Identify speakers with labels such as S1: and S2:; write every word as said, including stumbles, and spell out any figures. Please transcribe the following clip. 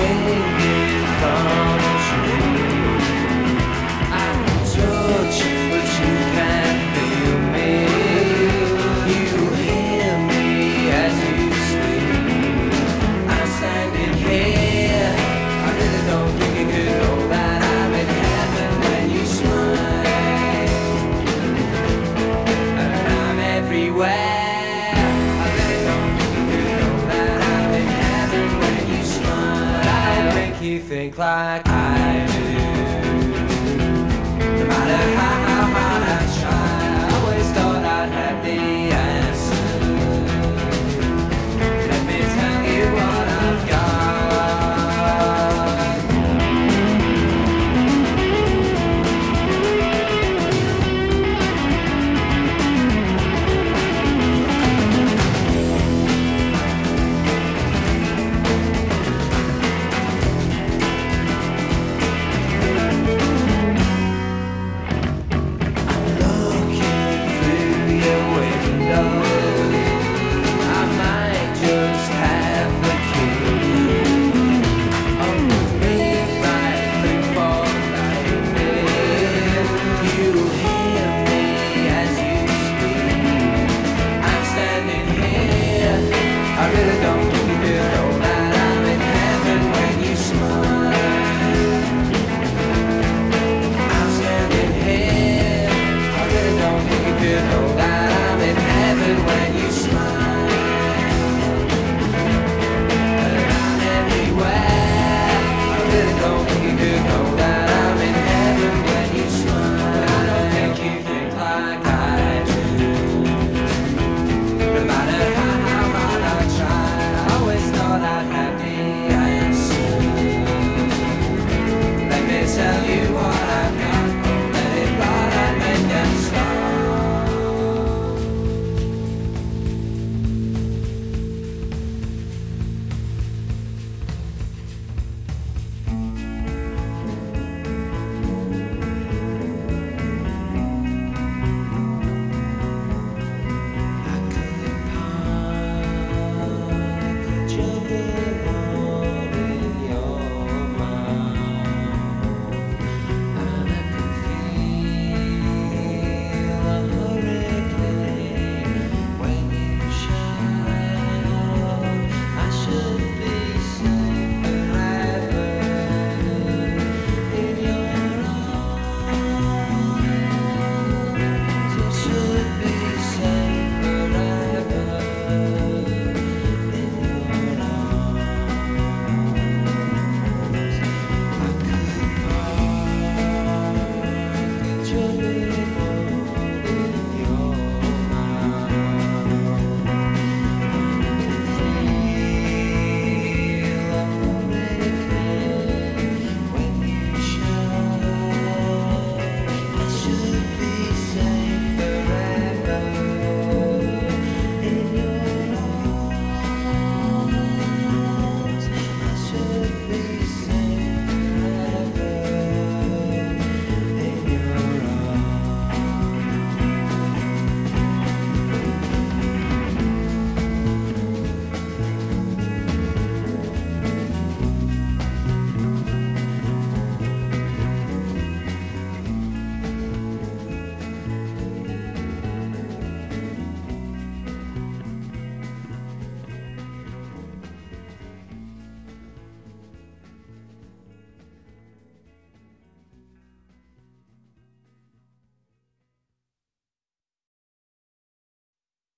S1: hanging from a tree. I can touch, but you can't feel me. You hear me as you sleep. I'm standing here. I really don't think you could know that I'm in heaven when you smile. And I'm everywhere. I really don't think you could know that I'm in heaven when you smile. I make you think like I do. No matter how